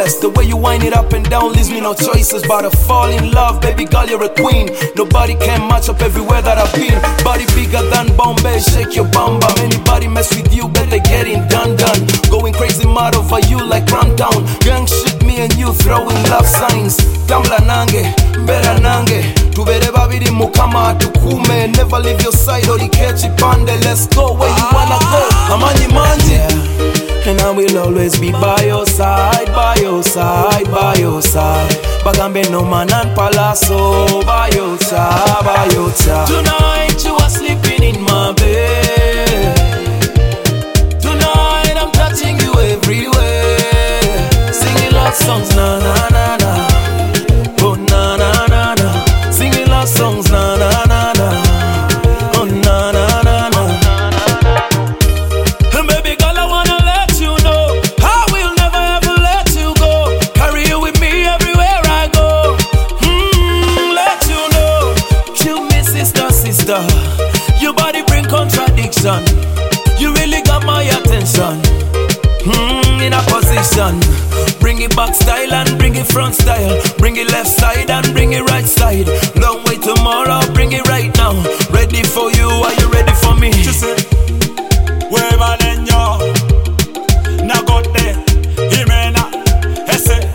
flawless. The way you wind it up and down leaves me no choices but to fall in love. Baby girl, you're a queen. Nobody can match up everywhere that I've been. Body bigger than Bombay, shake your bum bum. Anybody mess with you, better get it done. Going crazy mad over you like Rundown. Young shit, me and you throwing love signs. Tambla nange, mbera nange. Tubere babiri mukama tukume. Never leave your side or catch it pande. Let's go where you wanna go. Amanyi manji. And I will always be by your side, by your side, by your side. Bagambe no man and palaso, by your side, by your side. Tonight you are sleeping in my bed. Tonight I'm touching you everywhere. Singing love songs, na na na na. Oh na na na na. Singing love songs, na na na na. Oh na na na na. And baby girl, I wanna let you know I will never ever let you go. Carry you with me everywhere I go. Let you know. Kill me sister, sister. Your body bring contradiction. You really got my attention. In a position. Bring it back style and bring it front style. Bring it left side and bring it right side. Don't wait tomorrow, bring it right now. Ready for you, are you ready for me? You say, wherever then yo, na got there, he may not, he say.